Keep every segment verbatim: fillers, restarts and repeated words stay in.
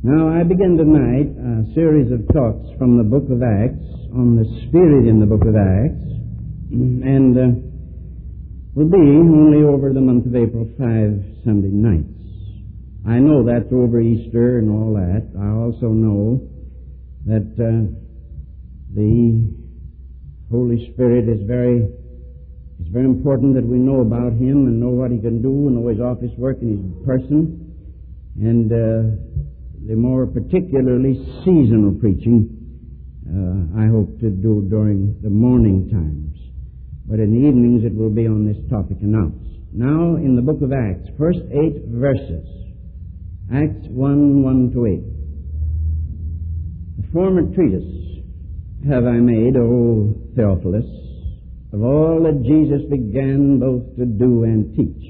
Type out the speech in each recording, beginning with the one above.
Now, I begin tonight a series of talks from the book of Acts on the Spirit in the book of Acts, and uh, will be only over the month of April five Sunday nights. I know that's over Easter and all that. I also know that uh, the Holy Spirit is very, it's very important that we know about Him and know what He can do and know His office work and His person, and uh, the more particularly seasonal preaching uh, I hope to do during the morning times. But in the evenings it will be on this topic announced. Now in the book of Acts, first eight verses. Acts one, one to eight. The former treatise have I made, O Theophilus, of all that Jesus began both to do and teach,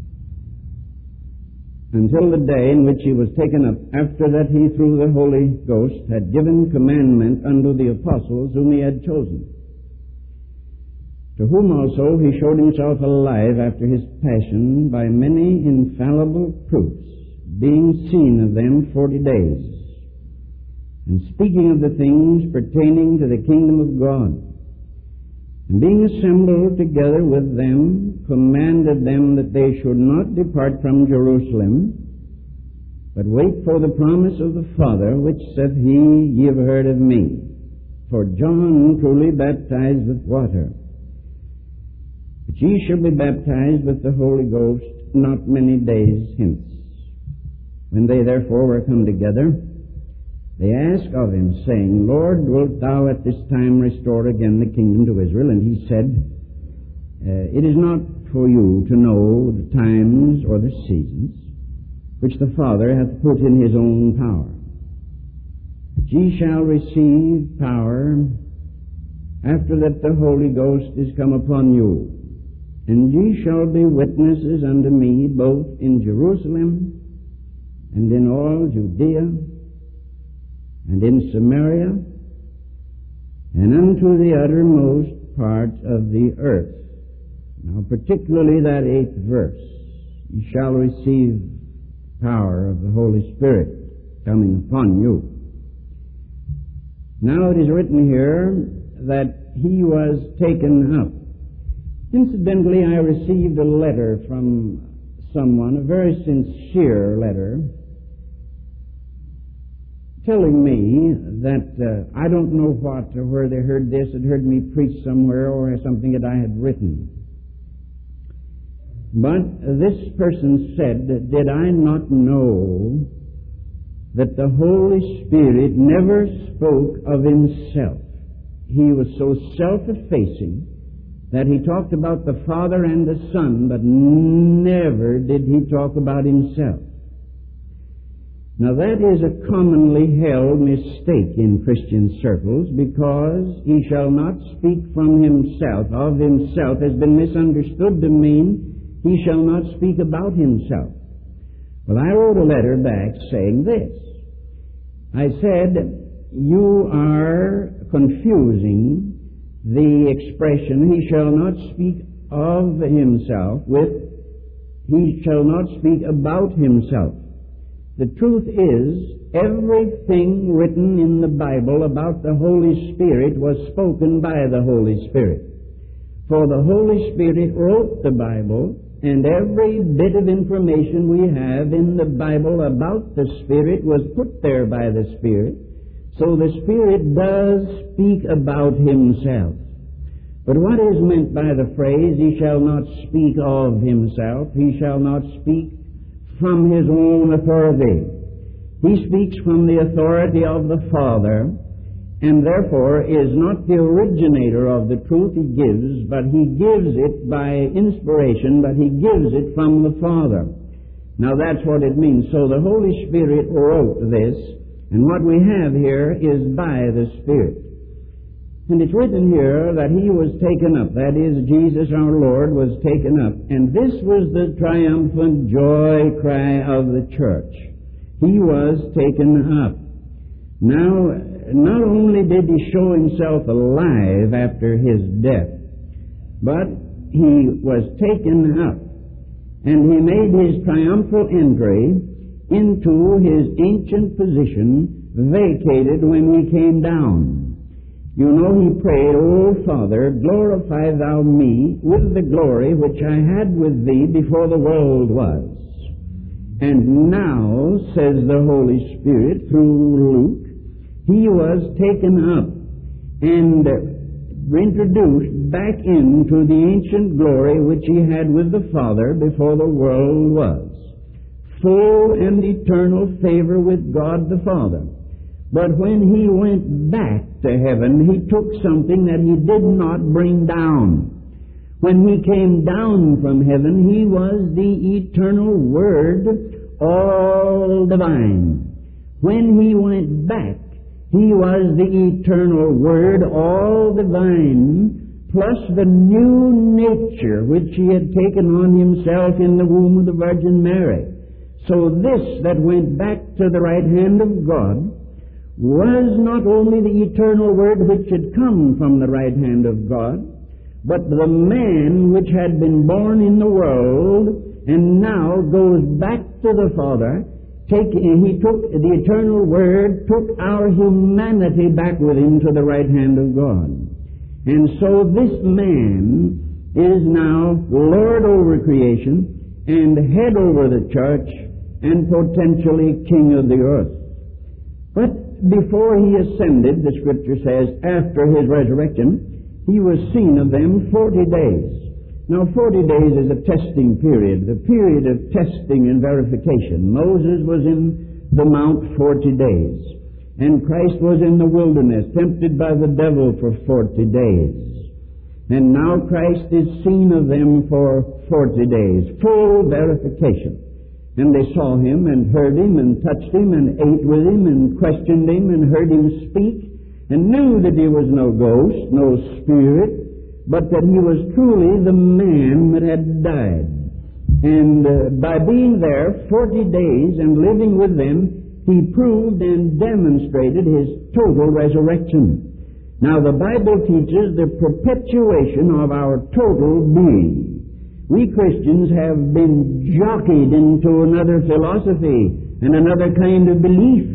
until the day in which He was taken up, after that He through the Holy Ghost had given commandment unto the apostles whom He had chosen, to whom also He showed Himself alive after His passion by many infallible proofs, being seen of them forty days, and speaking of the things pertaining to the kingdom of God. And being assembled together with them, commanded them that they should not depart from Jerusalem, but wait for the promise of the Father, which saith He, Ye have heard of me. For John truly baptized with water, but ye shall be baptized with the Holy Ghost not many days hence. When they therefore were come together, they asked of Him, saying, Lord, wilt Thou at this time restore again the kingdom to Israel? And He said, uh, It is not for you to know the times or the seasons which the Father hath put in His own power. But ye shall receive power after that the Holy Ghost is come upon you. And ye shall be witnesses unto me both in Jerusalem and in all Judea and in Samaria, and unto the uttermost parts of the earth. Now, particularly that eighth verse, ye shall receive power of the Holy Spirit coming upon you. Now it is written here that He was taken up. Incidentally, I received a letter from someone, a very sincere letter, telling me that uh, I don't know what or where they heard this, had heard me preach somewhere or something that I had written. But this person said, did I not know that the Holy Spirit never spoke of Himself? He was so self-effacing that He talked about the Father and the Son, but never did He talk about Himself. Now that is a commonly held mistake in Christian circles, because He shall not speak from Himself, of Himself, has been misunderstood to mean He shall not speak about Himself. Well, I wrote a letter back saying this. I said, you are confusing the expression, He shall not speak of Himself, with He shall not speak about Himself. The truth is, everything written in the Bible about the Holy Spirit was spoken by the Holy Spirit. For the Holy Spirit wrote the Bible, and every bit of information we have in the Bible about the Spirit was put there by the Spirit. So the Spirit does speak about Himself. But what is meant by the phrase, He shall not speak of Himself, He shall not speak from His own authority? He speaks from the authority of the Father, and therefore is not the originator of the truth He gives, but He gives it by inspiration, but He gives it from the Father. Now that's what it means. So the Holy Spirit wrote this, and what we have here is by the Spirit. And it's written here that He was taken up. That is, Jesus our Lord was taken up. And this was the triumphant joy cry of the church. He was taken up. Now, not only did He show Himself alive after His death, but He was taken up. And He made His triumphal entry into his ancient position vacated when he came down. You know, he prayed, O Father, glorify thou me with the glory which I had with thee before the world was. And now, says the Holy Spirit through Luke, he was taken up and introduced back into the ancient glory which he had with the Father before the world was. Full and eternal favor with God the Father. But when he went back to heaven, he took something that he did not bring down. When he came down from heaven, he was the eternal Word, all divine. When he went back, he was the eternal Word, all divine, plus the new nature which he had taken on himself in the womb of the Virgin Mary. So this that went back to the right hand of God was not only the eternal Word which had come from the right hand of God, but the man which had been born in the world and now goes back to the Father. Take, he took the eternal Word, took our humanity back with him to the right hand of God. And so this man is now Lord over creation and head over the church and potentially king of the earth. But before he ascended, the Scripture says, after his resurrection, he was seen of them forty days. Now, forty days is a testing period, the period of testing and verification. Moses was in the mount forty days, and Christ was in the wilderness, tempted by the devil for forty days. And now Christ is seen of them for forty days, full verification. And they saw him and heard him and touched him and ate with him and questioned him and heard him speak and knew that he was no ghost, no spirit, but that he was truly the man that had died. And uh, by being there forty days and living with them, he proved and demonstrated his total resurrection. Now the Bible teaches the perpetuation of our total being. We Christians have been jockeyed into another philosophy and another kind of belief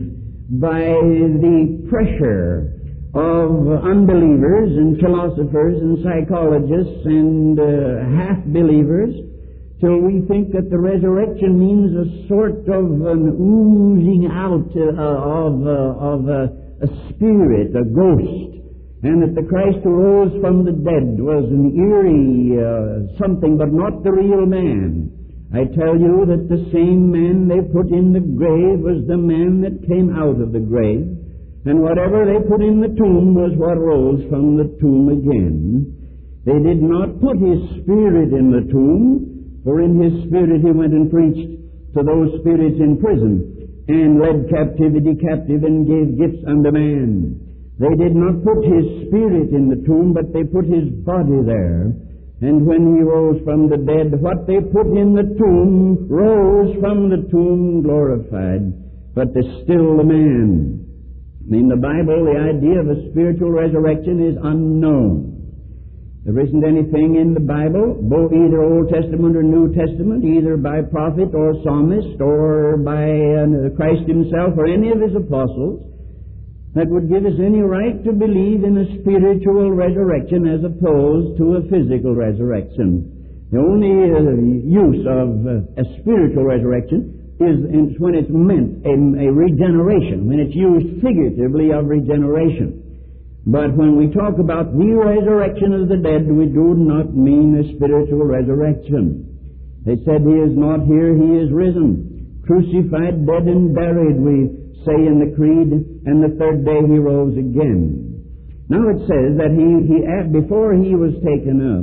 by the pressure of unbelievers and philosophers and psychologists and uh, half-believers, till we think that the resurrection means a sort of an oozing out uh, of, uh, of uh, a spirit, a ghost, and that the Christ who rose from the dead was an eerie uh, something, but not the real man. I tell you that the same man they put in the grave was the man that came out of the grave, and whatever they put in the tomb was what rose from the tomb again. They did not put his spirit in the tomb, for in his spirit he went and preached to those spirits in prison, and led captivity captive, and gave gifts unto man. They did not put his spirit in the tomb, but they put his body there. And when he rose from the dead, what they put in the tomb rose from the tomb glorified. But there's still the man. In the Bible, the idea of a spiritual resurrection is unknown. There isn't anything in the Bible, both either Old Testament or New Testament, either by prophet or psalmist or by uh, Christ himself or any of his apostles, that would give us any right to believe in a spiritual resurrection as opposed to a physical resurrection. The only uh, use of uh, a spiritual resurrection is in, when it's meant a, a regeneration, when it's used figuratively of regeneration. But when we talk about the resurrection of the dead, we do not mean a spiritual resurrection. They said he is not here, he is risen. Crucified, dead, and buried, we say in the creed, and the third day he rose again. Now it says that he, he before he was taken up,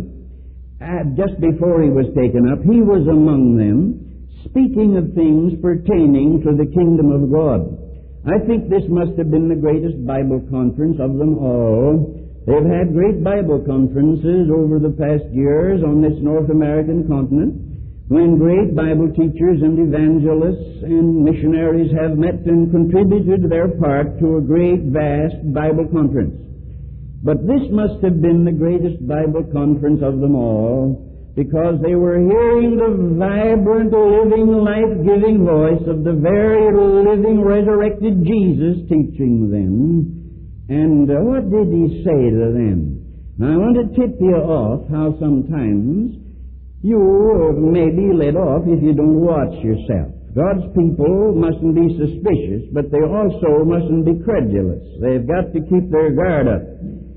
just before he was taken up, he was among them, speaking of things pertaining to the kingdom of God. I think this must have been the greatest Bible conference of them all. They've had great Bible conferences over the past years on this North American continent, when great Bible teachers and evangelists and missionaries have met and contributed their part to a great, vast Bible conference. But this must have been the greatest Bible conference of them all, because they were hearing the vibrant, living, life-giving voice of the very living, resurrected Jesus teaching them. And uh, what did he say to them? Now, I want to tip you off how sometimes you may be let off if you don't watch yourself. God's people mustn't be suspicious, but they also mustn't be credulous. They've got to keep their guard up.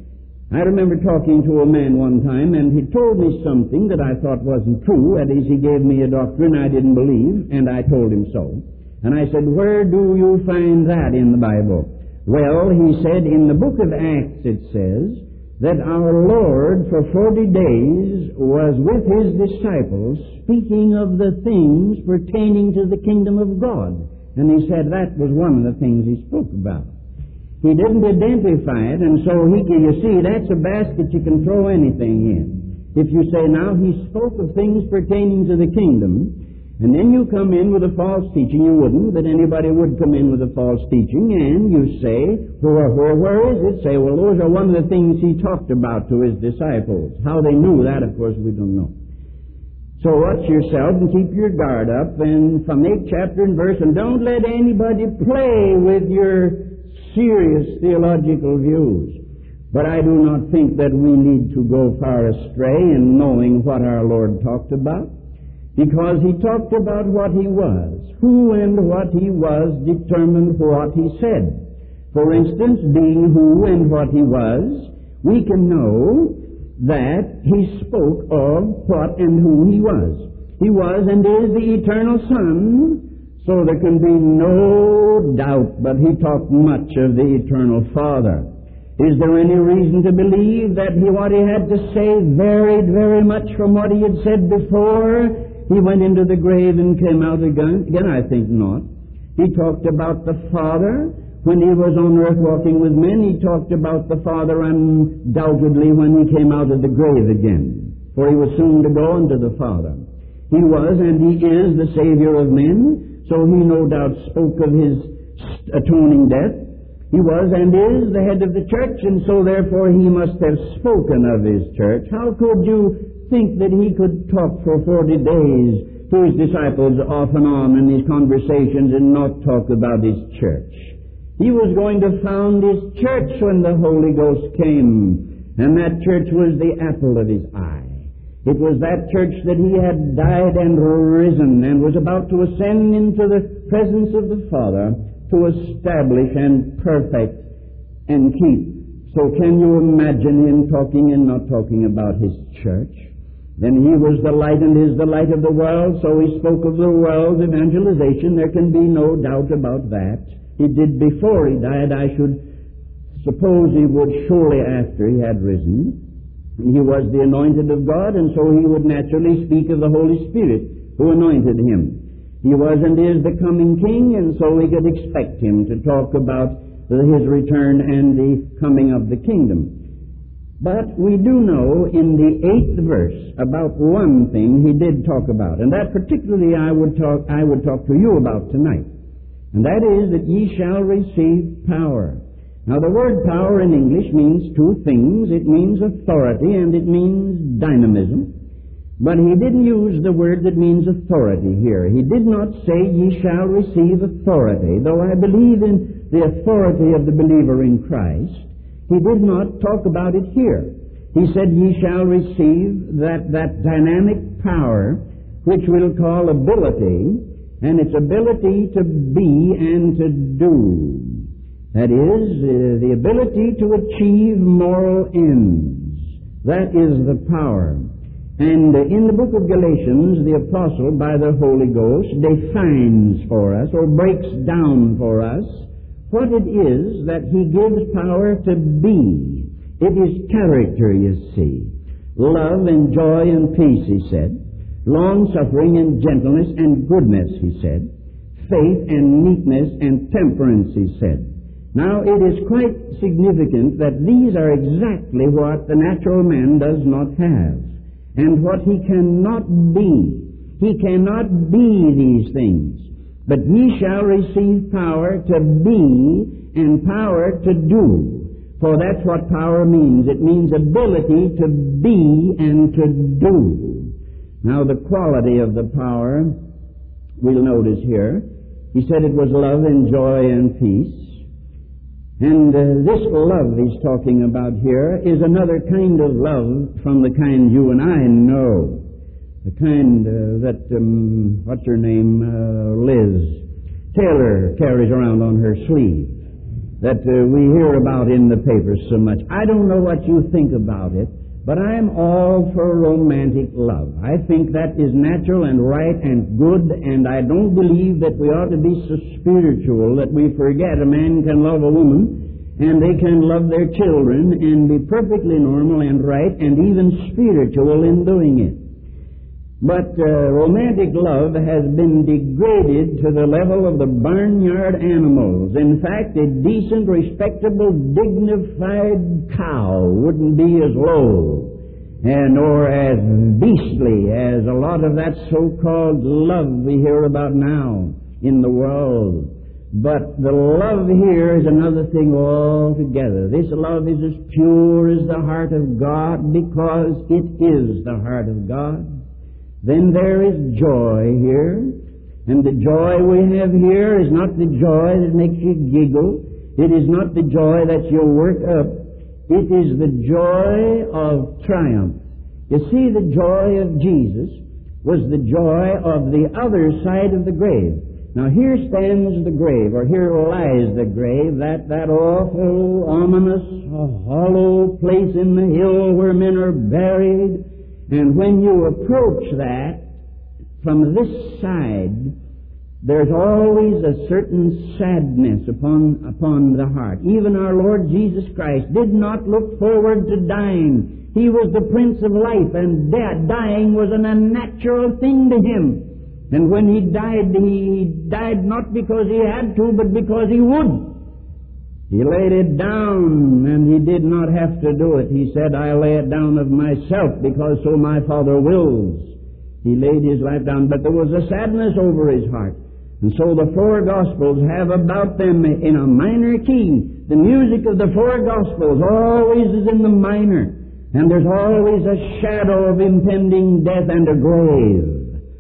I remember talking to a man one time, and he told me something that I thought wasn't true. That is, he gave me a doctrine I didn't believe, and I told him so. And I said, "Where do you find that in the Bible?" Well, he said, in the book of Acts it says that our Lord for forty days was with his disciples speaking of the things pertaining to the kingdom of God. And he said that was one of the things he spoke about. He didn't identify it, and so he, you see, that's a basket you can throw anything in. If you say, now, he spoke of things pertaining to the kingdom, and then you come in with a false teaching, you wouldn't, but anybody would come in with a false teaching, and you say, where, where, where is it? Say, well, those are one of the things he talked about to his disciples. How they knew that, of course, we don't know. So watch yourself and keep your guard up, and from eight chapter and verse, and don't let anybody play with your serious theological views. But I do not think that we need to go far astray in knowing what our Lord talked about, because he talked about what he was. Who and what he was determined what he said. For instance, being who and what he was, we can know that he spoke of what and who he was. He was and is the eternal Son, so there can be no doubt, but he talked much of the eternal Father. Is there any reason to believe that he, what he had to say varied very much from what he had said before he went into the grave and came out again? Again, I think not. He talked about the Father when he was on earth walking with men. He talked about the Father undoubtedly when he came out of the grave again, for he was soon to go unto the Father. He was and he is the Savior of men. So he no doubt spoke of his atoning death. He was and is the head of the church, and so therefore he must have spoken of his church. How could you think that he could talk for forty days to his disciples off and on in his conversations and not talk about his church? He was going to found his church when the Holy Ghost came, and that church was the apple of his eye. It was that church that he had died and risen and was about to ascend into the presence of the Father to establish and perfect and keep. So can you imagine him talking and not talking about his church? Then he was the light and is the light of the world, so he spoke of the world's evangelization. There can be no doubt about that. He did before he died. I should suppose he would surely after he had risen. He was the anointed of God, and so he would naturally speak of the Holy Spirit who anointed him. He was and is the coming King, and so we could expect him to talk about his return and the coming of the kingdom. But we do know in the eighth verse about one thing he did talk about, and that particularly I would talk, I would talk to you about tonight. And that is that ye shall receive power. Now, the word power in English means two things. It means authority and it means dynamism. But he didn't use the word that means authority here. He did not say, ye shall receive authority, though I believe in the authority of the believer in Christ. He did not talk about it here. He said, ye shall receive that, that dynamic power, which we'll call ability, and it's ability to be and to do. That is, uh, the ability to achieve moral ends. That is the power. And uh, in the book of Galatians, the apostle, by the Holy Ghost, defines for us, or breaks down for us, what it is that he gives power to be. It is character, you see. Love and joy and peace, he said. Long-suffering and gentleness and goodness, he said. Faith and meekness and temperance, he said. Now, it is quite significant that these are exactly what the natural man does not have, and what he cannot be. He cannot be these things. But ye shall receive power to be and power to do. For that's what power means. It means ability to be and to do. Now, the quality of the power, we'll notice here. He said it was love and joy and peace. And uh, this love he's talking about here is another kind of love from the kind you and I know. The kind uh, that, um, what's her name, uh, Liz Taylor carries around on her sleeve, that uh, we hear about in the papers so much. I don't know what you think about it, but I'm all for romantic love. I think that is natural and right and good, and I don't believe that we ought to be so spiritual that we forget a man can love a woman and they can love their children and be perfectly normal and right and even spiritual in doing it. But uh, romantic love has been degraded to the level of the barnyard animals. In fact, a decent, respectable, dignified cow wouldn't be as low and or as beastly as a lot of that so-called love we hear about now in the world. But the love here is another thing altogether. This love is as pure as the heart of God because it is the heart of God. Then there is joy here, and the joy we have here is not the joy that makes you giggle. It is not the joy that you work up. It is the joy of triumph. You see, the joy of Jesus was the joy of the other side of the grave. Now here stands the grave, or here lies the grave, that, that awful, ominous, hollow place in the hill where men are buried. And when you approach that from this side, there's always a certain sadness upon, upon the heart. Even our Lord Jesus Christ did not look forward to dying. He was the Prince of Life, and death, dying was an unnatural thing to Him. And when He died, He died not because He had to, but because He would. He laid it down, and He did not have to do it. He said, I lay it down of myself, because so my Father wills. He laid His life down, but there was a sadness over His heart. And so the four Gospels have about them in a minor key. The music of the four Gospels always is in the minor, and there's always a shadow of impending death and a grave.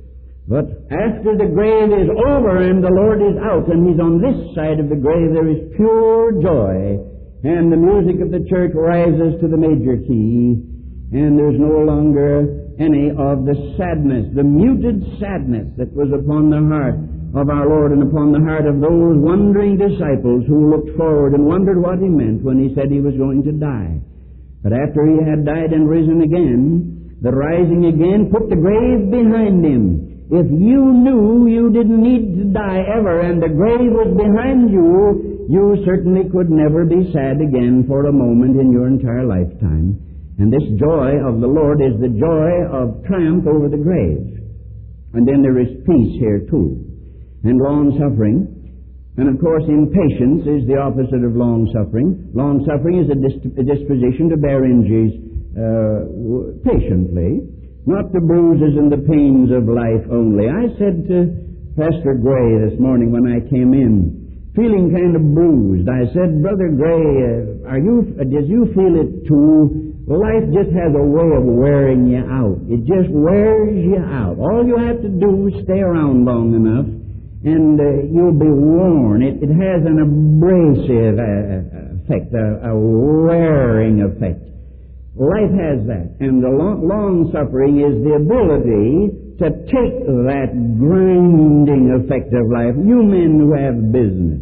But after the grave is over and the Lord is out and He's on this side of the grave, there is pure joy. And the music of the church rises to the major key. And there's no longer any of the sadness, the muted sadness that was upon the heart of our Lord and upon the heart of those wondering disciples who looked forward and wondered what He meant when He said He was going to die. But after He had died and risen again, the rising again put the grave behind Him. If you knew you didn't need to die ever and the grave was behind you, you certainly could never be sad again for a moment in your entire lifetime. And this joy of the Lord is the joy of triumph over the grave. And then there is peace here too, and long-suffering. And of course, impatience is the opposite of long-suffering. Long-suffering is a, dis- a disposition to bear injuries uh, patiently, not the bruises and the pains of life only. I said to Pastor Gray this morning when I came in, feeling kind of bruised, I said, Brother Gray, uh, are you, uh, did you feel it too? Life just has a way of wearing you out. It just wears you out. All you have to do is stay around long enough, and uh, you'll be worn. It, it has an abrasive uh, effect, a, a wearing effect. Life has that, and the long, long suffering is the ability to take that grinding effect of life. You men who have business,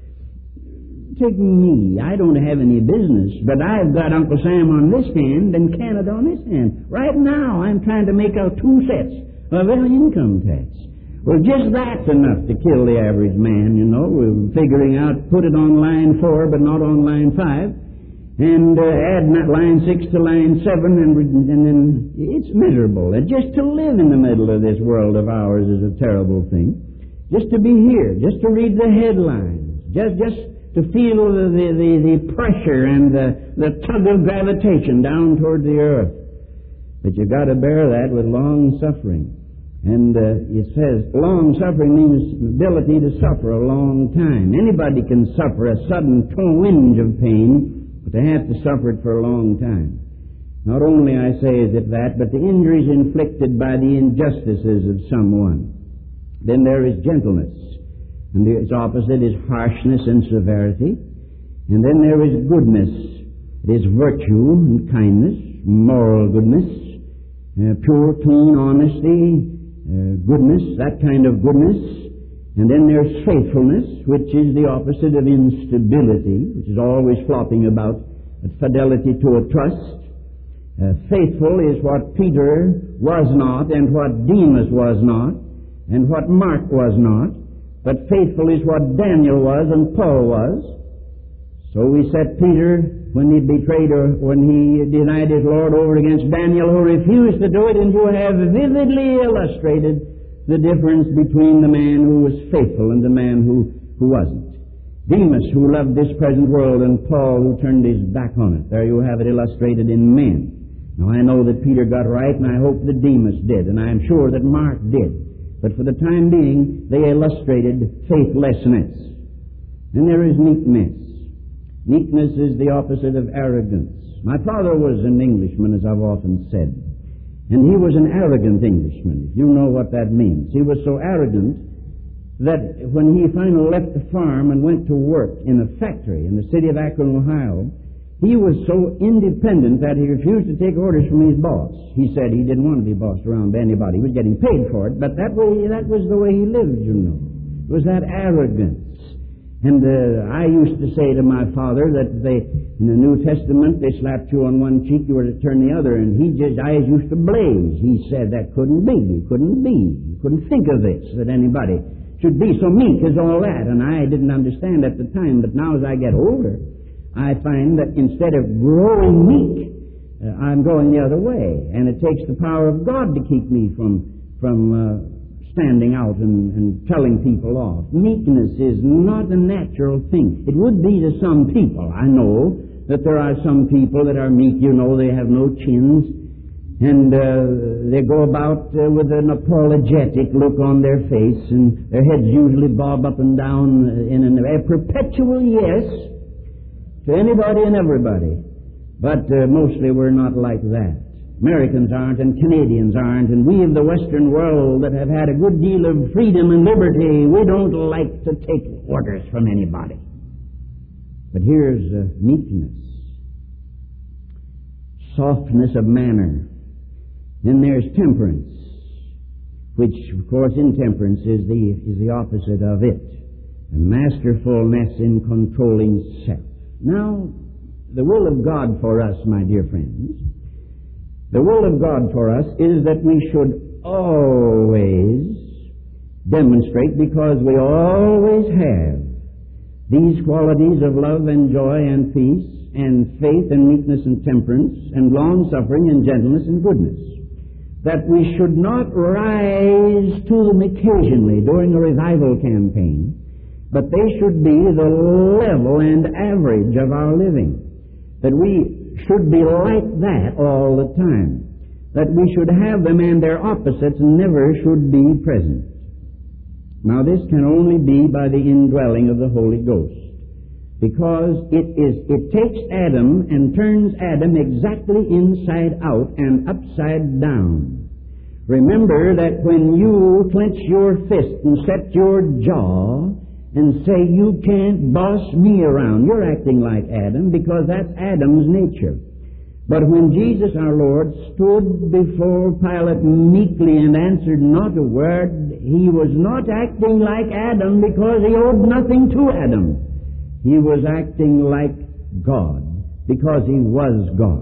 take me. I don't have any business, but I've got Uncle Sam on this hand and Canada on this hand. Right now, I'm trying to make out two sets of income tax. Well, just that's enough to kill the average man, you know. We're figuring out, put it on line four, but not on line five. And uh, add line six to line seven, and, and then it's miserable. And just to live in the middle of this world of ours is a terrible thing. Just to be here, just to read the headlines, just just to feel the the, the, the pressure and the, the tug of gravitation down toward the earth. But you've got to bear that with long suffering. And uh, it says long suffering means ability to suffer a long time. Anybody can suffer a sudden twinge of pain, but they have to suffer it for a long time. Not only, I say, is it that, but the injuries inflicted by the injustices of someone. Then there is gentleness, and its opposite is harshness and severity. And then there is goodness. It is virtue and kindness, moral goodness, uh, pure, clean honesty, uh, goodness, that kind of goodness. And then there's faithfulness, which is the opposite of instability, which is always flopping about, but fidelity to a trust. Uh, faithful is what Peter was not, and what Demas was not, and what Mark was not. But faithful is what Daniel was and Paul was. So we set Peter, when he betrayed or when he denied his Lord, over against Daniel, who refused to do it, and you have vividly illustrated the difference between the man who was faithful and the man who, who wasn't. Demas, who loved this present world, and Paul, who turned his back on it. There you have it illustrated in men. Now, I know that Peter got right, and I hope that Demas did, and I am sure that Mark did. But for the time being, they illustrated faithlessness. And there is meekness. Meekness is the opposite of arrogance. My father was an Englishman, as I've often said. And he was an arrogant Englishman, if you know what that means. He was so arrogant that when he finally left the farm and went to work in a factory in the city of Akron, Ohio, he was so independent that he refused to take orders from his boss. He said he didn't want to be bossed around by anybody. He was getting paid for it, but that way, that was the way he lived, you know. It was that arrogance. And uh, I used to say to my father that they, in the New Testament, they slapped you on one cheek, you were to turn the other, and he just eyes used to blaze. He said that couldn't be. It couldn't be. He couldn't think of this, that anybody should be so meek as all that. And I didn't understand at the time, but now as I get older, I find that instead of growing meek, uh, I'm going the other way. And it takes the power of God to keep me from from uh, standing out and, and telling people off. Meekness is not a natural thing. It would be to some people. I know that there are some people that are meek. You know, they have no chins. And uh, they go about uh, with an apologetic look on their face, and their heads usually bob up and down in a perpetual yes to anybody and everybody. But uh, mostly we're not like that. Americans aren't, and Canadians aren't, and we of the Western world that have had a good deal of freedom and liberty, we don't like to take orders from anybody. But here's uh, meekness, softness of manner. Then there's temperance, which, of course, intemperance is the, is the opposite of it, a masterfulness in controlling self. Now, the will of God for us, my dear friends, the will of God for us is that we should always demonstrate, because we always have these qualities of love and joy and peace and faith and meekness and temperance and long-suffering and gentleness and goodness, that we should not rise to them occasionally during a revival campaign, but they should be the level and average of our living. That we should be like that all the time. That we should have them, and their opposites never should be present. Now this can only be by the indwelling of the Holy Ghost. Because it is, it takes Adam and turns Adam exactly inside out and upside down. Remember that when you clench your fist and set your jaw and say, you can't boss me around, you're acting like Adam, because that's Adam's nature. But when Jesus our Lord stood before Pilate meekly and answered not a word, he was not acting like Adam because he owed nothing to Adam. He was acting like God because he was God.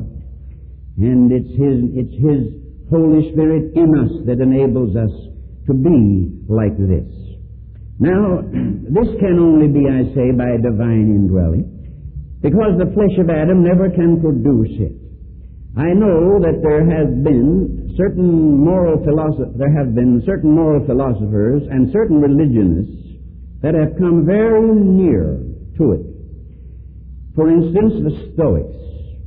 And it's his, it's his Holy Spirit in us that enables us to be like this. Now, this can only be, I say, by a divine indwelling, because the flesh of Adam never can produce it. I know that there have been certain moral philosoph- there have been certain moral philosophers and certain religionists that have come very near to it. For instance, the Stoics.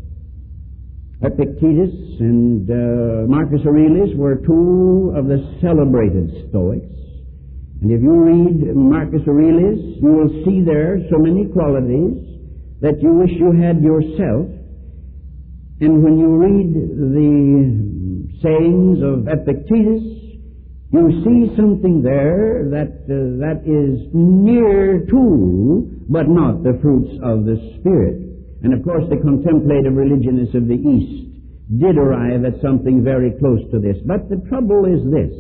Epictetus and uh, Marcus Aurelius were two of the celebrated Stoics. And if you read Marcus Aurelius, you will see there so many qualities that you wish you had yourself. And when you read the sayings of Epictetus, you see something there that uh, that is near to, but not the fruits of the Spirit. And of course, the contemplative religionists of the East did arrive at something very close to this. But the trouble is this.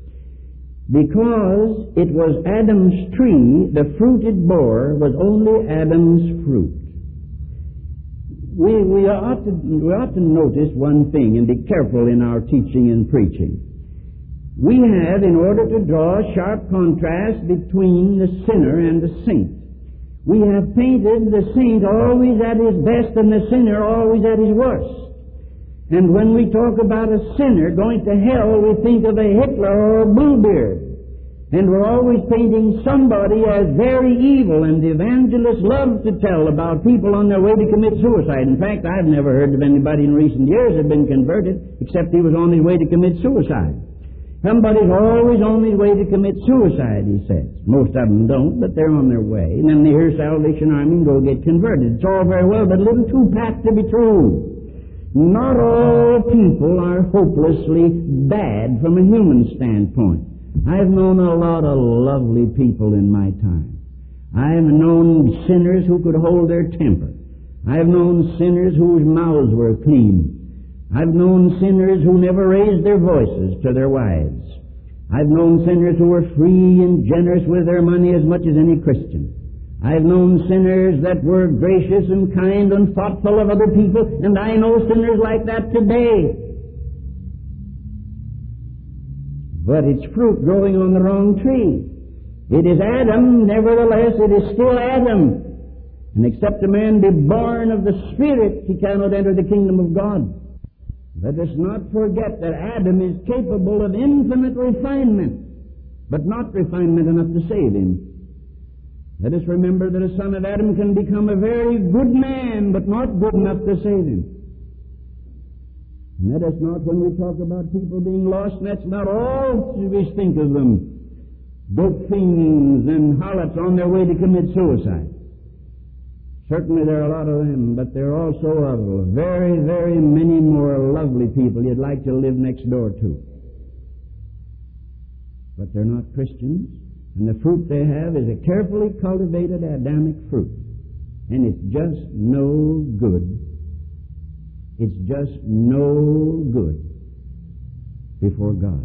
Because it was Adam's tree, the fruit it bore was only Adam's fruit. We, we, ought to, we ought to notice one thing and be careful in our teaching and preaching. We have, in order to draw a sharp contrast between the sinner and the saint, we have painted the saint always at his best and the sinner always at his worst. And when we talk about a sinner going to hell, we think of a Hitler or a Bluebeard. And we're always painting somebody as very evil, and the evangelists love to tell about people on their way to commit suicide. In fact, I've never heard of anybody in recent years that had been converted, except he was on his way to commit suicide. Somebody's always on his way to commit suicide, he says. Most of them don't, but they're on their way. And then they hear Salvation Army and go get converted. It's all very well, but a little too pat to be true. Not all people are hopelessly bad from a human standpoint. I've known a lot of lovely people in my time. I've known sinners who could hold their temper. I've known sinners whose mouths were clean. I've known sinners who never raised their voices to their wives. I've known sinners who were free and generous with their money as much as any Christian. I've known sinners that were gracious and kind and thoughtful of other people, and I know sinners like that today. But it's fruit growing on the wrong tree. It is Adam, nevertheless, it is still Adam. And except a man be born of the Spirit, he cannot enter the kingdom of God. Let us not forget that Adam is capable of infinite refinement, but not refinement enough to save him. Let us remember that a son of Adam can become a very good man, but not good enough to save him. And let us not, when we talk about people being lost, that's not all we think of them. Dope fiends and harlots on their way to commit suicide. Certainly there are a lot of them, but there are also of very, very many more lovely people you'd like to live next door to. But they're not Christians, and the fruit they have is a carefully cultivated Adamic fruit. And it's just no good. It's just no good before God.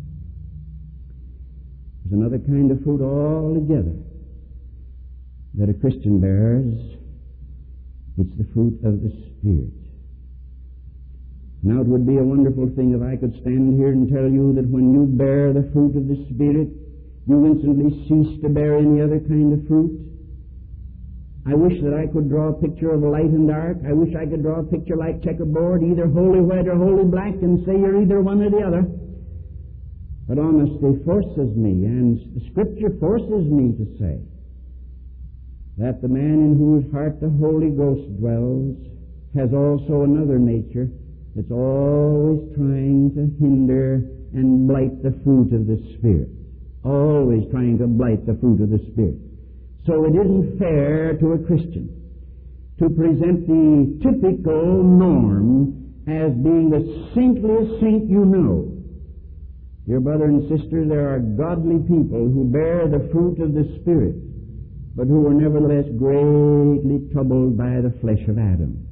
There's another kind of fruit altogether that a Christian bears. It's the fruit of the Spirit. Now it would be a wonderful thing if I could stand here and tell you that when you bear the fruit of the Spirit, you instantly cease to bear any other kind of fruit. I wish that I could draw a picture of light and dark. I wish I could draw a picture like checkerboard, either wholly white or wholly black, and say you're either one or the other. But honesty forces me, and the Scripture forces me to say that the man in whose heart the Holy Ghost dwells has also another nature that's always trying to hinder and blight the fruit of the Spirit. Always trying to blight the fruit of the Spirit. So it isn't fair to a Christian to present the typical norm as being the saintliest saint you know. Dear brother and sister, there are godly people who bear the fruit of the Spirit, but who were nevertheless greatly troubled by the flesh of Adam.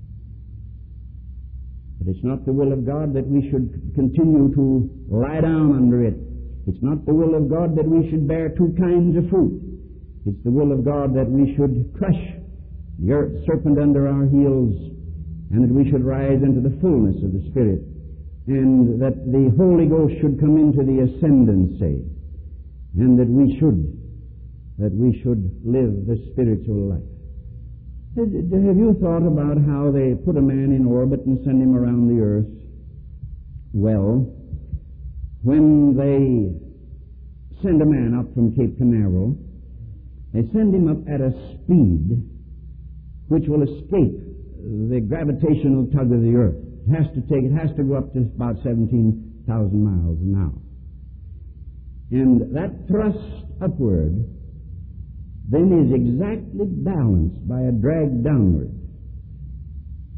But it's not the will of God that we should continue to lie down under it. It's not the will of God that we should bear two kinds of fruit. It's the will of God that we should crush the earth serpent under our heels, and that we should rise into the fullness of the Spirit, and that the Holy Ghost should come into the ascendancy, and that we should that we should live the spiritual life. Have you thought about how they put a man in orbit and send him around the earth? Well, when they send a man up from Cape Canaveral, they send him up at a speed which will escape the gravitational tug of the earth. It has to take, it has to go up to about seventeen thousand miles an hour. And that thrust upward then is exactly balanced by a drag downward.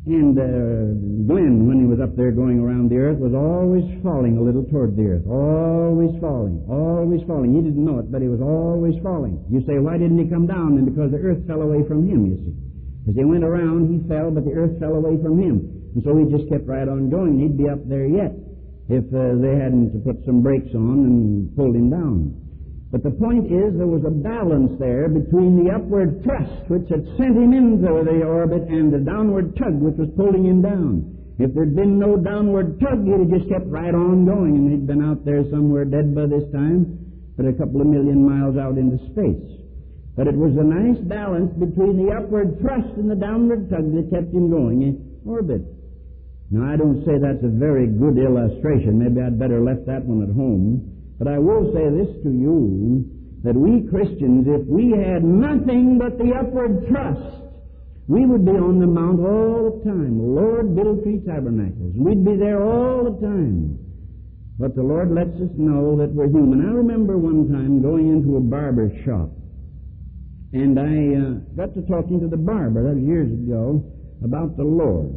And uh, Glenn, when he was up there going around the earth, was always falling a little toward the earth. Always falling. Always falling. He didn't know it, but he was always falling. You say, why didn't he come down? And because the earth fell away from him, you see. As he went around, he fell, but the earth fell away from him. And so he just kept right on going. He'd be up there yet if uh, they hadn't put some brakes on and pulled him down. But the point is, there was a balance there between the upward thrust, which had sent him into the orbit, and the downward tug, which was pulling him down. If there'd been no downward tug, he'd have just kept right on going, and he'd been out there somewhere dead by this time, but a couple of million miles out into space. But it was a nice balance between the upward thrust and the downward tug that kept him going in orbit. Now, I don't say that's a very good illustration. Maybe I'd better left that one at home. But I will say this to you, that we Christians, if we had nothing but the upward thrust, we would be on the mount all the time. Lord, build three tabernacles. We'd be there all the time. But the Lord lets us know that we're human. I remember one time going into a barber shop, and I uh, got to talking to the barber, that was years ago, about the Lord.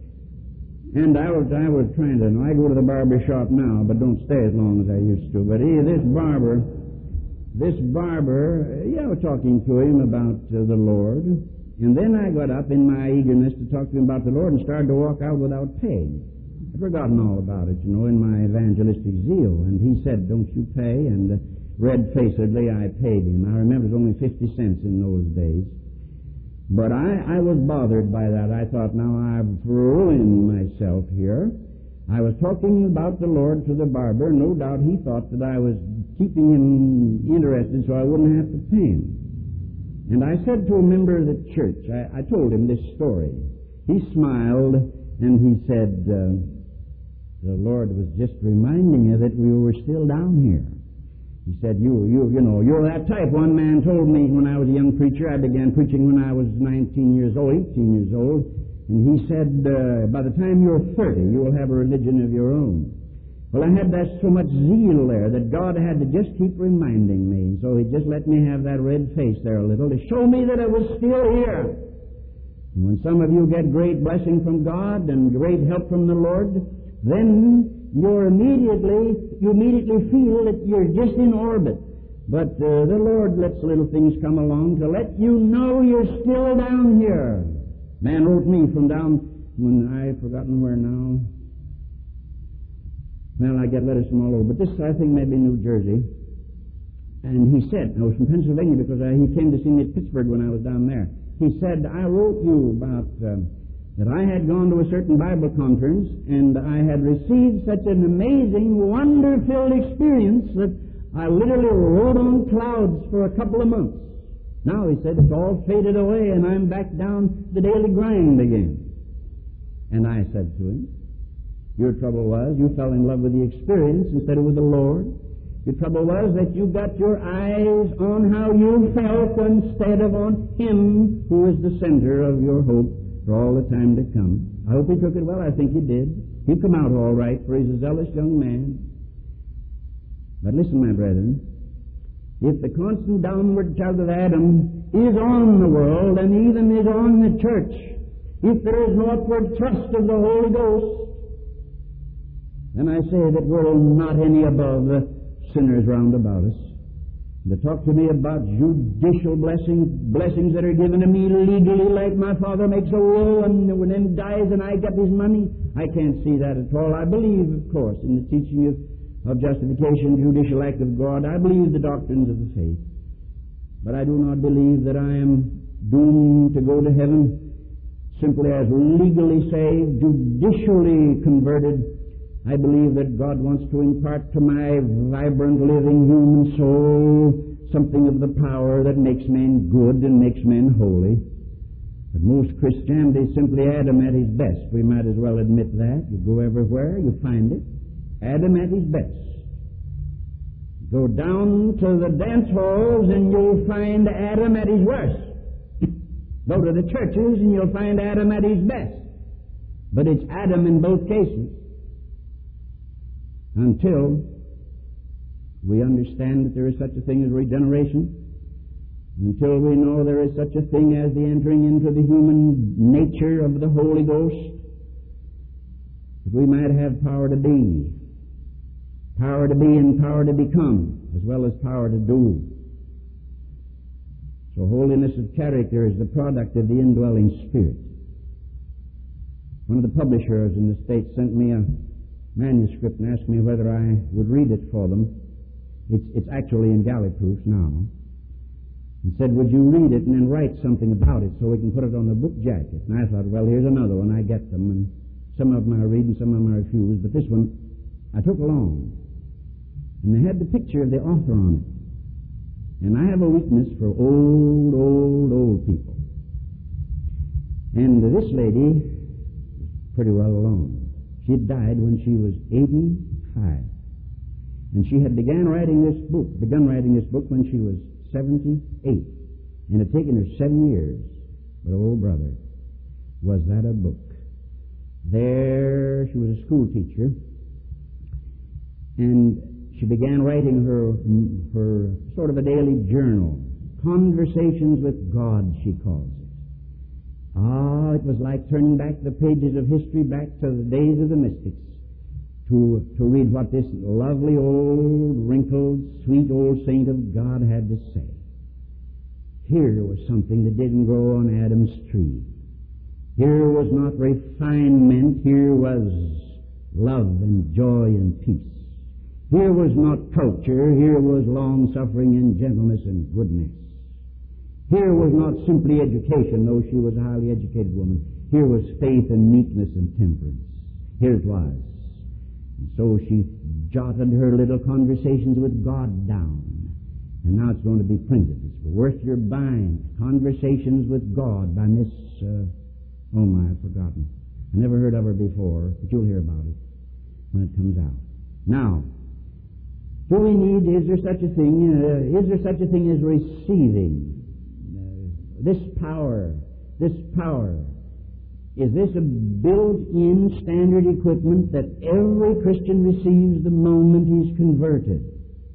And I was, I was trying to, I go to the barber shop now, but don't stay as long as I used to. But he, this barber, this barber, yeah, I was talking to him about uh, the Lord. And then I got up in my eagerness to talk to him about the Lord and started to walk out without paying. I'd forgotten all about it, you know, in my evangelistic zeal. And he said, don't you pay? And uh, red-facedly I paid him. I remember it was only fifty cents in those days. But I, I was bothered by that. I thought, now I've ruined myself here. I was talking about the Lord to the barber. No doubt he thought that I was keeping him interested so I wouldn't have to pay him. And I said to a member of the church, I, I told him this story. He smiled and he said, uh, the Lord was just reminding you that we were still down here. He said, you, you, you know, you're that type. One man told me when I was a young preacher, I began preaching when I was nineteen years old, eighteen years old, and he said, uh, by the time you're thirty, you will have a religion of your own. Well, I had that so much zeal there that God had to just keep reminding me. So he just let me have that red face there a little to show me that I was still here. And when some of you get great blessing from God and great help from the Lord, then you're immediately, you immediately feel that you're just in orbit. But uh, the Lord lets little things come along to let you know you're still down here. Man wrote me from down, when I've forgotten where now. Well, I get letters from all over, but this, I think, may be New Jersey. And he said, I was from Pennsylvania because I, he came to see me at Pittsburgh when I was down there. He said, I wrote you about... Uh, that I had gone to a certain Bible conference and I had received such an amazing, wonder-filled experience that I literally rode on clouds for a couple of months. Now, he said, it's all faded away and I'm back down the daily grind again. And I said to him, your trouble was you fell in love with the experience instead of with the Lord. Your trouble was that you got your eyes on how you felt instead of on Him who is the center of your hope for all the time to come. I hope he took it well. I think he did. He'll come out all right, for he's a zealous young man. But listen, my brethren, if the constant downward tug of Adam is on the world and even is on the church, if there is no upward thrust of the Holy Ghost, then I say that we're not any above the sinners round about us. To talk to me about judicial blessings, blessings that are given to me legally, like my father makes a will and then dies and I get his money. I can't see that at all. I believe, of course, in the teaching of, of justification, judicial act of God. I believe the doctrines of the faith. But I do not believe that I am doomed to go to heaven simply as legally saved, judicially converted. I believe that God wants to impart to my vibrant, living human soul something of the power that makes men good and makes men holy. But most Christianity is simply Adam at his best. We might as well admit that. You go everywhere, you find it. Adam at his best. Go down to the dance halls and you'll find Adam at his worst. Go to the churches and you'll find Adam at his best. But it's Adam in both cases. Until we understand that there is such a thing as regeneration, until we know there is such a thing as the entering into the human nature of the Holy Ghost, that we might have power to be, power to be and power to become, as well as power to do. So holiness of character is the product of the indwelling Spirit. One of the publishers in the States sent me a manuscript and asked me whether I would read it for them. It's, it's actually in galley proofs now. And said, would you read it and then write something about it so we can put it on the book jacket? And I thought, well, here's another one. I get them, and some of them I read and some of them I refuse, but this one I took along. And they had the picture of the author on it. And I have a weakness for old, old, old people. And this lady was pretty well alone. She had died when she was eighty-five. And she had began writing this book, begun writing this book when she was seventy-eight. And it had taken her seven years. But, oh, brother, was that a book. There, she was a school teacher. And she began writing her, her sort of a daily journal. Conversations with God, she calls it. Ah, it was like turning back the pages of history back to the days of the mystics to, to read what this lovely old, wrinkled, sweet old saint of God had to say. Here was something that didn't grow on Adam's tree. Here was not refinement. Here was love and joy and peace. Here was not culture. Here was long-suffering and gentleness and goodness. Here was not simply education, though she was a highly educated woman. Here was faith and meekness and temperance. Here it was. And so she jotted her little conversations with God down. And now it's going to be printed. It's worth your buying. Conversations with God by Miss... Uh, oh, my, I've forgotten. I never heard of her before, but you'll hear about it when it comes out. Now, do we need, is there such a thing, uh, is there such a thing as receiving uh, this power, this power? Is this a built-in standard equipment that every Christian receives the moment he's converted?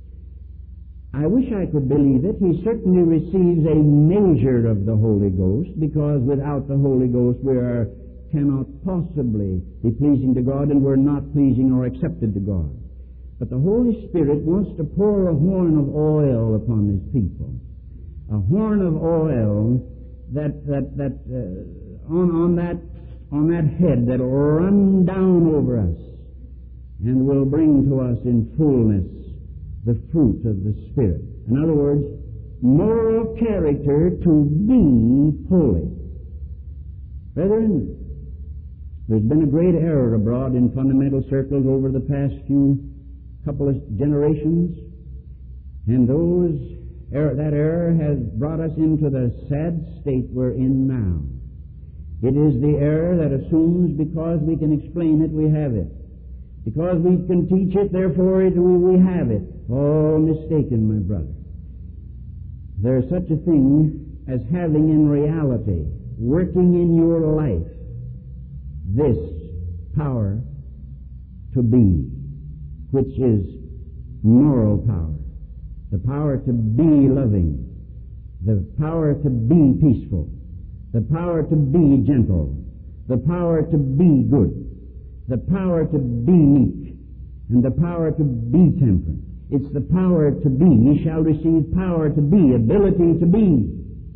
I wish I could believe it. He certainly receives a measure of the Holy Ghost, because without the Holy Ghost we are, cannot possibly be pleasing to God, and we're not pleasing or accepted to God. But the Holy Spirit wants to pour a horn of oil upon His people. A horn of oil that, that, that, uh, on, on that, on that head that'll run down over us and will bring to us in fullness the fruit of the Spirit. In other words, moral character to be holy. Brethren, there's been a great error abroad in fundamental circles over the past few couple of generations, and those er- that error has brought us into the sad state we're in now. It is the error that assumes because we can explain it, we have it. Because we can teach it, therefore it, we, we have it. Oh, mistaken, my brother. There's such a thing as having in reality, working in your life, this power to be, which is moral power, the power to be loving, the power to be peaceful, the power to be gentle, the power to be good, the power to be meek, and the power to be temperate. It's the power to be. Ye shall receive power to be, ability to be.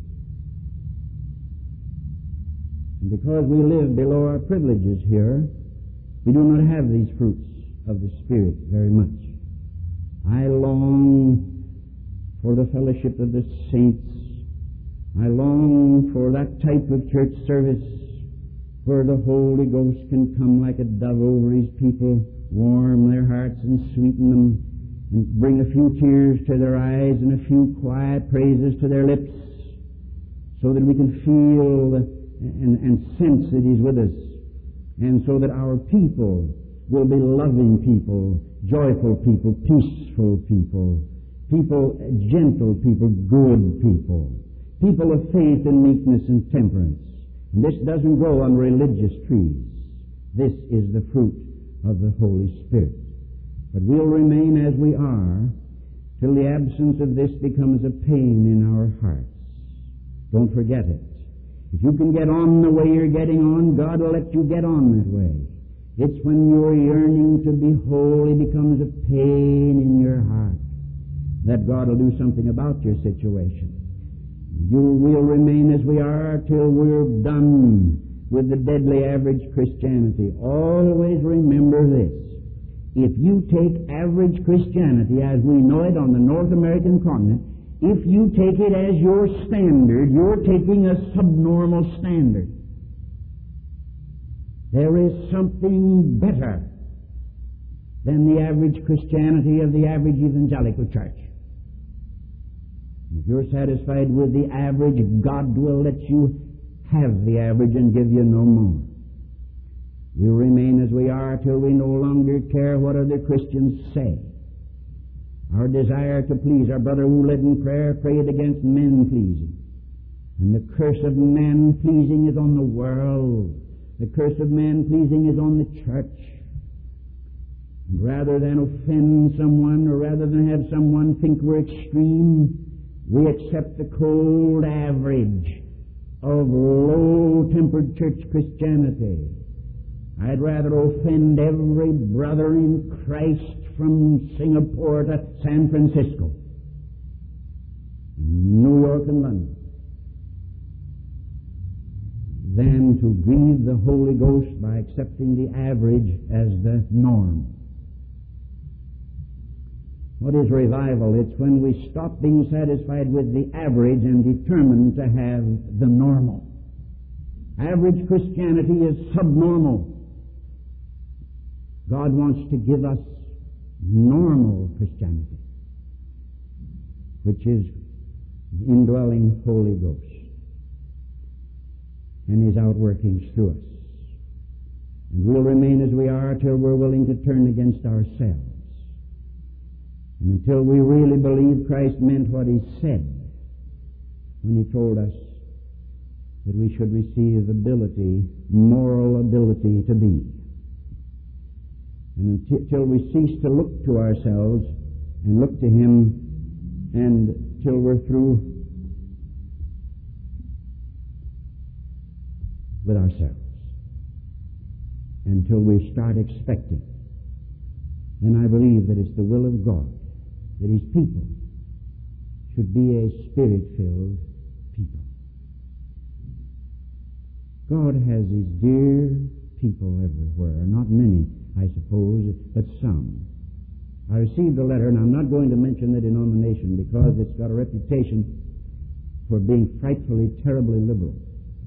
And because we live below our privileges here, we do not have these fruits of the Spirit very much. I long for the fellowship of the saints. I long for that type of church service where the Holy Ghost can come like a dove over His people, warm their hearts and sweeten them, and bring a few tears to their eyes and a few quiet praises to their lips, so that we can feel and, and sense that He's with us, and so that our people will be loving people, joyful people, peaceful people, people, gentle people, good people, people of faith and meekness and temperance. And this doesn't grow on religious trees. This is the fruit of the Holy Spirit. But we'll remain as we are till the absence of this becomes a pain in our hearts. Don't forget it. If you can get on the way you're getting on, God will let you get on that way. It's when your yearning to be holy becomes a pain in your heart that God will do something about your situation. You will remain as we are till we're done with the deadly average Christianity. Always remember this. If you take average Christianity as we know it on the North American continent, if you take it as your standard, you're taking a subnormal standard. There is something better than the average Christianity of the average evangelical church. If you're satisfied with the average, God will let you have the average and give you no more. We'll remain as we are till we no longer care what other Christians say. Our desire to please our brother who led in prayer prayed against men pleasing. And the curse of man pleasing is on the world. The curse of man pleasing is on the church. And rather than offend someone, or rather than have someone think we're extreme, we accept the cold average of low-tempered church Christianity. I'd rather offend every brother in Christ from Singapore to San Francisco, New York and London, than to grieve the Holy Ghost by accepting the average as the norm. What is revival? It's when we stop being satisfied with the average and determine to have the normal. Average Christianity is subnormal. God wants to give us normal Christianity, which is the indwelling Holy Ghost and His outworkings through us. And we'll remain as we are till we're willing to turn against ourselves. And until we really believe Christ meant what He said when He told us that we should receive ability, moral ability to be. And until we cease to look to ourselves and look to Him, and till we're through with ourselves, until we start expecting, then I believe that it's the will of God that His people should be a Spirit-filled people. God has His dear people everywhere, not many, I suppose, but some. I received a letter, and I'm not going to mention the denomination because it's got a reputation for being frightfully, terribly liberal.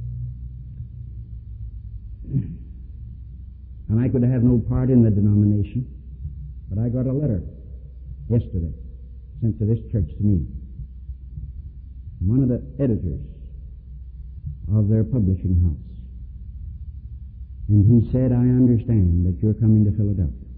And I could have no part in the denomination, but I got a letter yesterday sent to this church to me. One of the editors of their publishing house. And he said, I understand that you're coming to Philadelphia.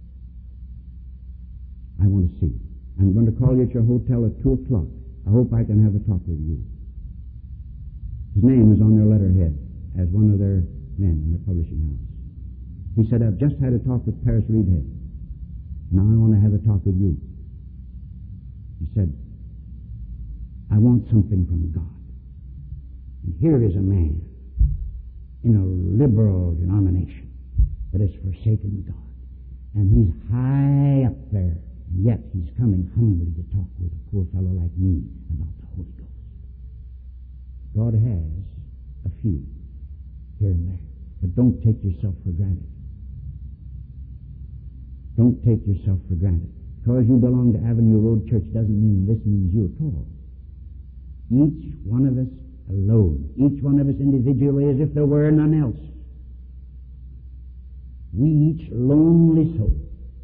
I want to see you. I'm going to call you at your hotel at two o'clock. I hope I can have a talk with you. His name is on their letterhead as one of their men in their publishing house. He said, I've just had a talk with Paris Reedhead. Now I want to have a talk with you. He said, I want something from God. And here is a man in a liberal denomination that has forsaken God. And he's high up there, and yet he's coming humbly to talk with a poor fellow like me about the Holy Ghost. God has a few here and there, but don't take yourself for granted. Don't take yourself for granted. Because you belong to Avenue Road Church doesn't mean this means you at all. Each one of us alone, each one of us individually, as if there were none else. We each lonely soul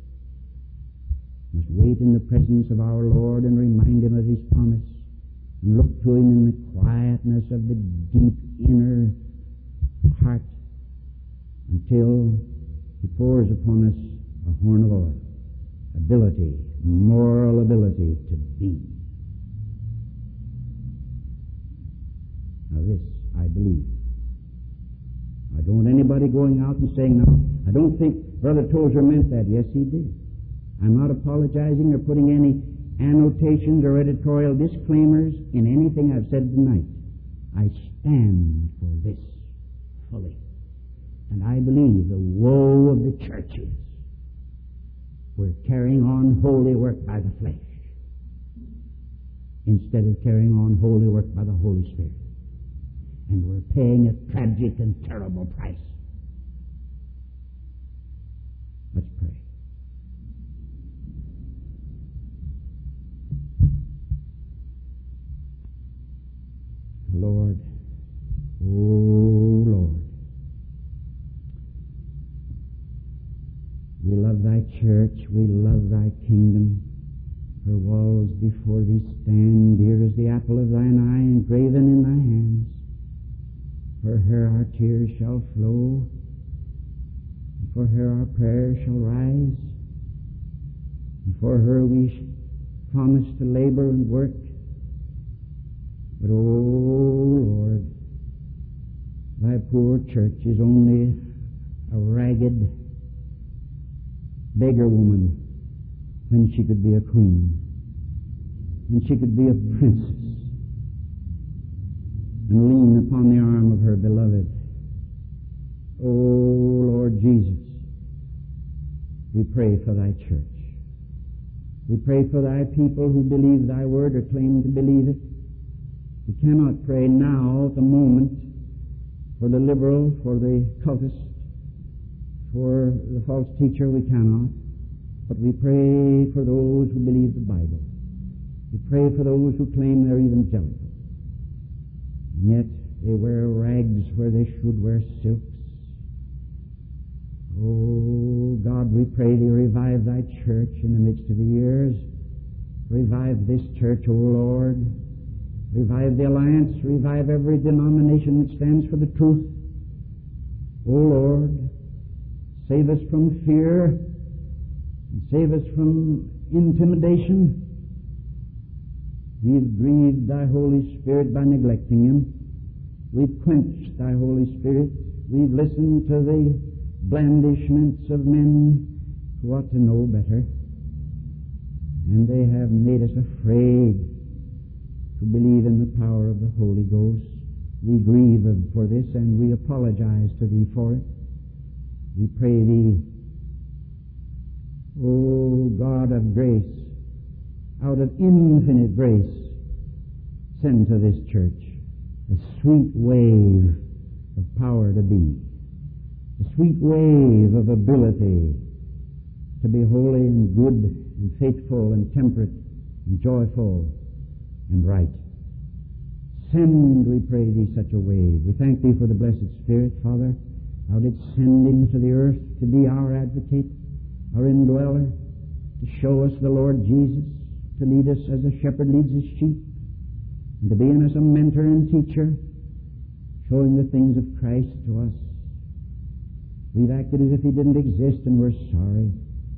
must wait in the presence of our Lord and remind Him of His promise and look to Him in the quietness of the deep inner heart until He pours upon us a horn of oil, ability, moral ability to be. Now this, I believe. I don't want anybody going out and saying, no, I don't think Brother Tozer meant that. Yes, he did. I'm not apologizing or putting any annotations or editorial disclaimers in anything I've said tonight. I stand for this fully. And I believe the woe of the church is we're carrying on holy work by the flesh instead of carrying on holy work by the Holy Spirit. And we're paying a tragic and terrible price. Let's pray. Lord, oh Lord, we love thy church, we love thy kingdom. Her walls before thee stand, dear as the apple of thine eye, engraven in thy hands. For her our tears shall flow, and for her our prayers shall rise, and for her we promise to labor and work. But, oh Lord, thy poor church is only a ragged beggar woman when she could be a queen, when she could be a princess, and lean upon the arm of her beloved. Oh Lord Jesus, we pray for thy church. We pray for thy people who believe thy word or claim to believe it. We cannot pray now at the moment for the liberal, for the cultist, for the false teacher. We cannot. But we pray for those who believe the Bible. We pray for those who claim they're evangelical. And yet they wear rags where they should wear silks. Oh, God, we pray thee revive thy church in the midst of the years. Revive this church, O Lord. Revive the alliance. Revive every denomination that stands for the truth. O Lord, save us from fear. And save us from intimidation. We've grieved thy Holy Spirit by neglecting him. We've quenched thy Holy Spirit. We've listened to the blandishments of men who ought to know better. And they have made us afraid to believe in the power of the Holy Ghost. We grieve for this and we apologize to thee for it. We pray thee, O God of grace, out of infinite grace, send to this church a sweet wave of power to be, a sweet wave of ability to be holy and good and faithful and temperate and joyful and right. Send, we pray thee, such a wave. We thank thee for the blessed Spirit, Father. Thou didst send him to the earth to be our advocate, our indweller, to show us the Lord Jesus, to lead us as a shepherd leads his sheep, and to be in us a mentor and teacher, showing the things of Christ to us. We've acted as if he didn't exist, and we're sorry.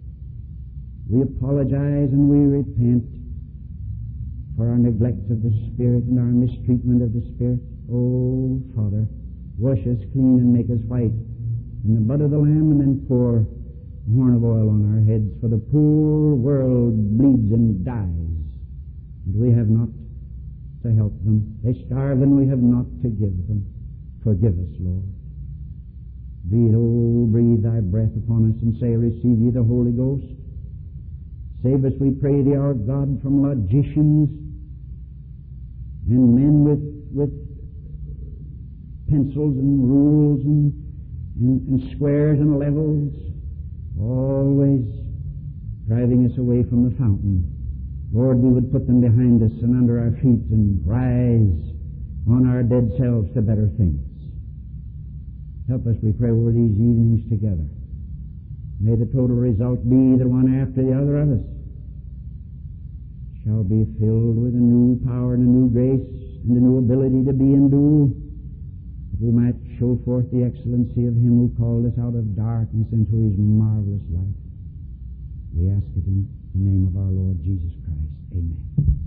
We apologize and we repent for our neglect of the Spirit and our mistreatment of the Spirit. Oh, Father, wash us clean and make us white in the blood of the Lamb, and then pour horn of oil on our heads, for the poor world bleeds and dies, and we have not to help them. They starve, and we have not to give them. Forgive us, Lord. Breathe, oh, breathe thy breath upon us, and say, receive ye the Holy Ghost. Save us, we pray thee, our God, from logicians and men with with pencils and rules and, and, and squares and levels, always driving us away from the fountain. Lord, we would put them behind us and under our feet and rise on our dead selves to better things. Help us, we pray, over these evenings together. May the total result be that one after the other of us shall be filled with a new power and a new grace and a new ability to be and do, that we might show forth the excellency of him who called us out of darkness into his marvelous light. We ask it in the name of our Lord Jesus Christ. Amen.